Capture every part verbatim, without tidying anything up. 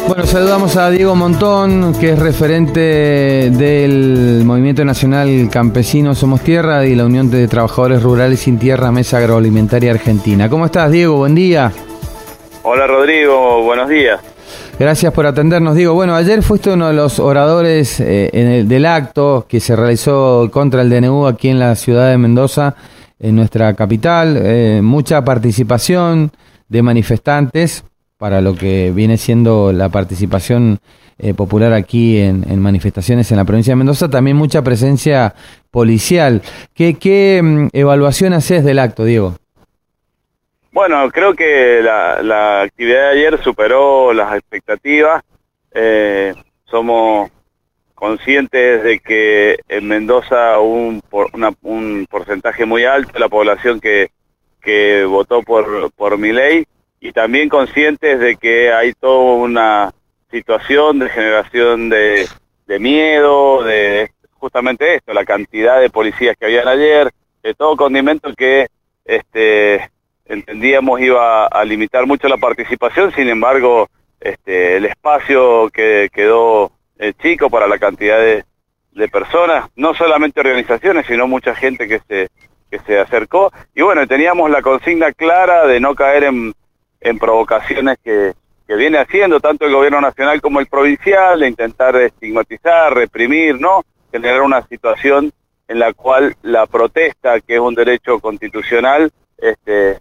Bueno, saludamos a Diego Montón, que es referente del Movimiento Nacional Campesino Somos Tierra y la Unión de Trabajadores Rurales Sin Tierra, Mesa Agroalimentaria Argentina. ¿Cómo estás, Diego? Buen día. Hola, Rodrigo. Buenos días. Gracias por atendernos, Diego. Bueno, ayer fuiste uno de los oradores eh, en el, del acto que se realizó contra el D N U aquí en la ciudad de Mendoza, en nuestra capital. Eh, mucha participación de manifestantes para lo que viene siendo la participación eh, popular aquí en, en manifestaciones en la provincia de Mendoza. También mucha presencia policial. ¿Qué, qué um, evaluación haces del acto, Diego? Bueno, creo que la, la actividad de ayer superó las expectativas. Eh, somos conscientes de que en Mendoza hubo un, por, una, un porcentaje muy alto de la población que, que votó por, por Milei, y también conscientes de que hay toda una situación de generación de, de miedo, de justamente esto, la cantidad de policías que habían ayer, de todo condimento que este entendíamos iba a limitar mucho la participación. Sin embargo, este el espacio que quedó eh, chico para la cantidad de, de personas, no solamente organizaciones, sino mucha gente que se, que se acercó. Y bueno, teníamos la consigna clara de no caer en en provocaciones que, que viene haciendo tanto el gobierno nacional como el provincial, de intentar estigmatizar, reprimir, ¿no? Generar una situación en la cual la protesta, que es un derecho constitucional, este,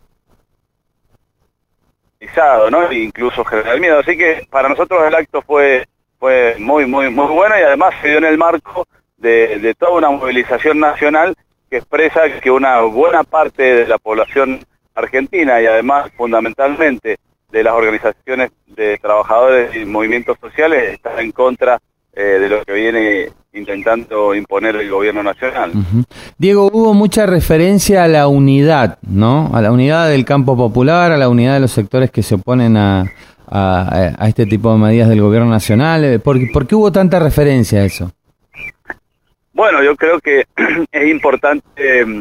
¿no? E incluso generar miedo. Así que para nosotros el acto fue, fue muy, muy, muy bueno, y además se dio en el marco de, de toda una movilización nacional que expresa que una buena parte de la población argentina, y además fundamentalmente de las organizaciones de trabajadores y movimientos sociales, están en contra eh, de lo que viene intentando imponer el gobierno nacional. Uh-huh. Diego, hubo mucha referencia a la unidad, ¿no? A la unidad del campo popular, a la unidad de los sectores que se oponen a, a, a este tipo de medidas del gobierno nacional. ¿Por, por qué hubo tanta referencia a eso? Bueno, yo creo que es importante eh,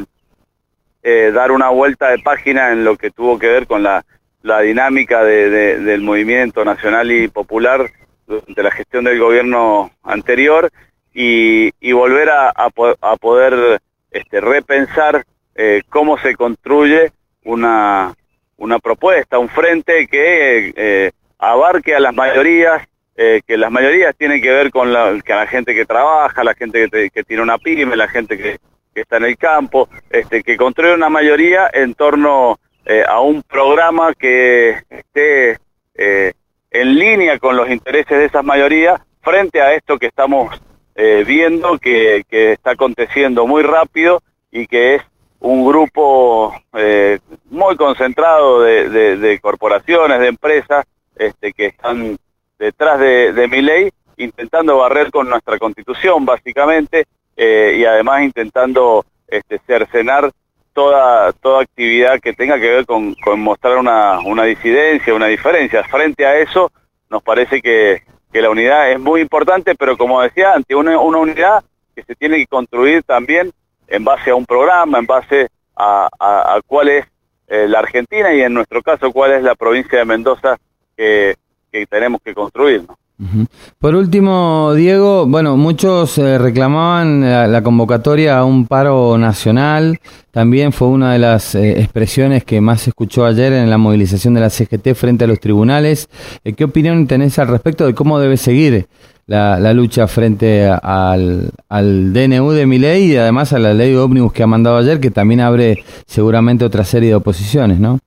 Eh, dar una vuelta de página en lo que tuvo que ver con la, la dinámica de, de, del movimiento nacional y popular durante la gestión del gobierno anterior, y, y volver a, a, a poder este, repensar eh, cómo se construye una, una propuesta, un frente que eh, abarque a las mayorías, eh, que las mayorías tienen que ver con la, que la gente que trabaja, la gente que, te, que tiene una pyme, la gente que que está en el campo, este, que construye una mayoría en torno eh, a un programa que esté eh, en línea con los intereses de esas mayorías, frente a esto que estamos eh, viendo, que, que está aconteciendo muy rápido, y que es un grupo eh, muy concentrado de, de, de corporaciones, de empresas, este, que están detrás de, de Milei, intentando barrer con nuestra Constitución, básicamente, Eh, y además intentando este, cercenar toda toda actividad que tenga que ver con, con mostrar una, una disidencia, una diferencia. Frente a eso, nos parece que, que la unidad es muy importante, pero como decía antes, una, una unidad que se tiene que construir también en base a un programa, en base a, a, a cuál es eh, la Argentina, y en nuestro caso cuál es la provincia de Mendoza que, que tenemos que construir, ¿no? Uh-huh. Por último, Diego, bueno, muchos eh, reclamaban la, la convocatoria a un paro nacional. También fue una de las eh, expresiones que más se escuchó ayer en la movilización de la C G T frente a los tribunales. Eh, ¿Qué opinión tenés al respecto de cómo debe seguir la, la lucha frente a, al, al D N U de Milei, y además a la ley de ómnibus que ha mandado ayer, que también abre seguramente otra serie de oposiciones, ¿no?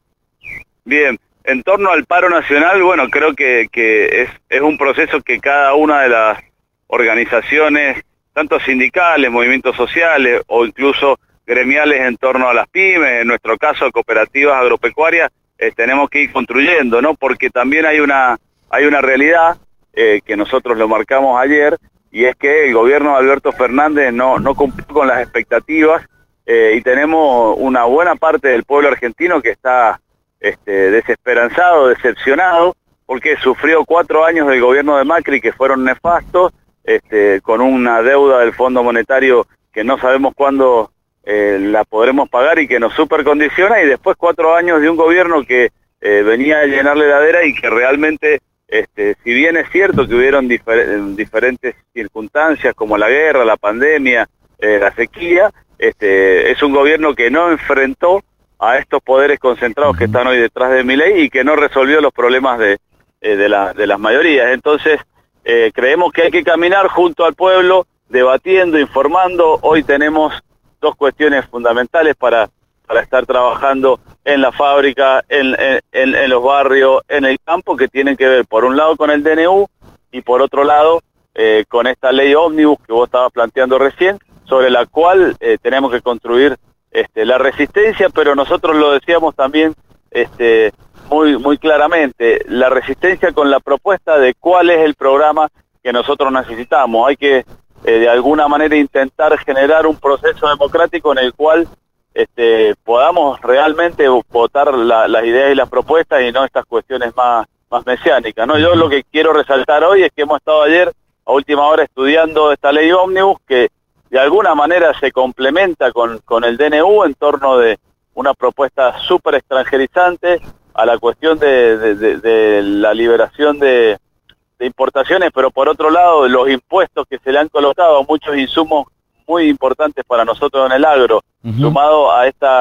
Bien. En torno al paro nacional, bueno, creo que, que es, es un proceso que cada una de las organizaciones, tanto sindicales, movimientos sociales o incluso gremiales en torno a las pymes, en nuestro caso cooperativas agropecuarias, eh, tenemos que ir construyendo, ¿no? Porque también hay una, hay una realidad eh, que nosotros lo marcamos ayer, y es que el gobierno de Alberto Fernández no, no cumplió con las expectativas, eh, y tenemos una buena parte del pueblo argentino que está Este, desesperanzado, decepcionado, porque sufrió cuatro años del gobierno de Macri que fueron nefastos, este, con una deuda del Fondo Monetario que no sabemos cuándo eh, la podremos pagar y que nos supercondiciona, y después cuatro años de un gobierno que eh, venía a llenar la heladera y que realmente este, si bien es cierto que hubieron difer diferentes circunstancias como la guerra, la pandemia, eh, la sequía, este, es un gobierno que no enfrentó a estos poderes concentrados que están hoy detrás de Milei y que no resolvió los problemas de, eh, de, la, de las mayorías. Entonces, eh, creemos que hay que caminar junto al pueblo, debatiendo, informando. Hoy tenemos dos cuestiones fundamentales para, para estar trabajando en la fábrica, en, en, en los barrios, en el campo, que tienen que ver, por un lado, con el D N U y por otro lado, eh, con esta ley ómnibus que vos estabas planteando recién, sobre la cual eh, tenemos que construir este, la resistencia, pero nosotros lo decíamos también este, muy, muy claramente, la resistencia con la propuesta de cuál es el programa que nosotros necesitamos. Hay que eh, de alguna manera intentar generar un proceso democrático en el cual este, podamos realmente votar la, las ideas y las propuestas y no estas cuestiones más, más mesiánicas, ¿no? Yo lo que quiero resaltar hoy es que hemos estado ayer a última hora estudiando esta ley ómnibus que de alguna manera se complementa con, con el D N U en torno de una propuesta súper extranjerizante a la cuestión de, de, de, de la liberación de, de importaciones, pero por otro lado los impuestos que se le han colocado a muchos insumos muy importantes para nosotros en el agro, uh-huh. sumado a esta,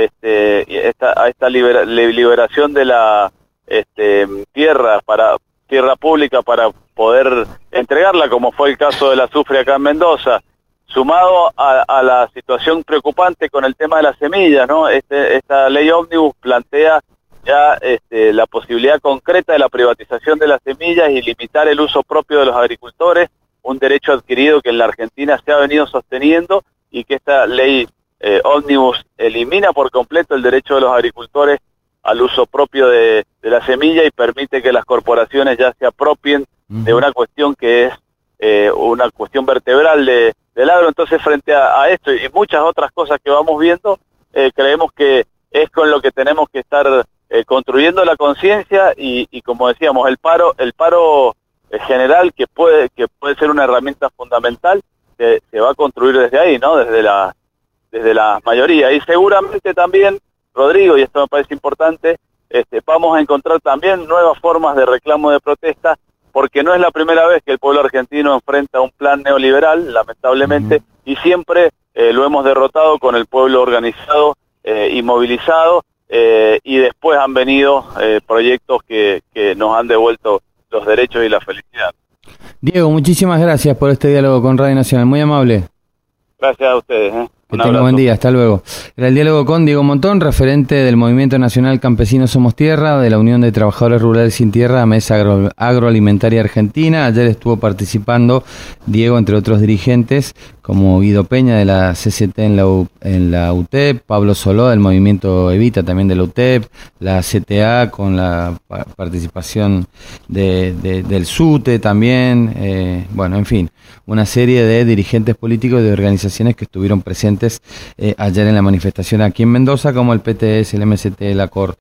este, esta, a esta libera, liberación de la este, tierra para tierra pública para poder entregarla, como fue el caso del azufre acá en Mendoza, sumado a, a la situación preocupante con el tema de las semillas, ¿no? Este, esta ley ómnibus plantea ya este, la posibilidad concreta de la privatización de las semillas y limitar el uso propio de los agricultores, un derecho adquirido que en la Argentina se ha venido sosteniendo y que esta ley eh, ómnibus elimina por completo el derecho de los agricultores al uso propio de, de la semilla y permite que las corporaciones ya se apropien uh-huh. de una cuestión que es eh, una cuestión vertebral de del agro. Entonces, frente a, a esto y muchas otras cosas que vamos viendo, eh, creemos que es con lo que tenemos que estar eh, construyendo la conciencia y, y como decíamos, el paro el paro eh, general que puede que puede ser una herramienta fundamental, se, se va a construir desde ahí, ¿no? Desde la desde la mayoría. Y seguramente también, Rodrigo, y esto me parece importante, este, vamos a encontrar también nuevas formas de reclamo de protesta, porque no es la primera vez que el pueblo argentino enfrenta un plan neoliberal, lamentablemente, uh-huh. y siempre eh, lo hemos derrotado con el pueblo organizado eh, y movilizado, eh, y después han venido eh, proyectos que, que nos han devuelto los derechos y la felicidad. Diego, muchísimas gracias por este diálogo con Radio Nacional, muy amable. Gracias a ustedes. ¿eh? Que tenga buen día, hasta luego. Era el diálogo con Diego Montón, referente del Movimiento Nacional Campesinos Somos Tierra, de la Unión de Trabajadores Rurales Sin Tierra, Mesa Agro, Agroalimentaria Argentina. Ayer estuvo participando Diego, entre otros dirigentes, como Guido Peña de la C C T en la, U, en la U T E P, Pablo Soló del Movimiento Evita también de la U T E P, la C T A con la participación de, de, del S U T E también, eh, bueno, en fin, una serie de dirigentes políticos de organizaciones que estuvieron presentes Eh, ayer en la manifestación aquí en Mendoza, como el P T S, el M S T, la C O R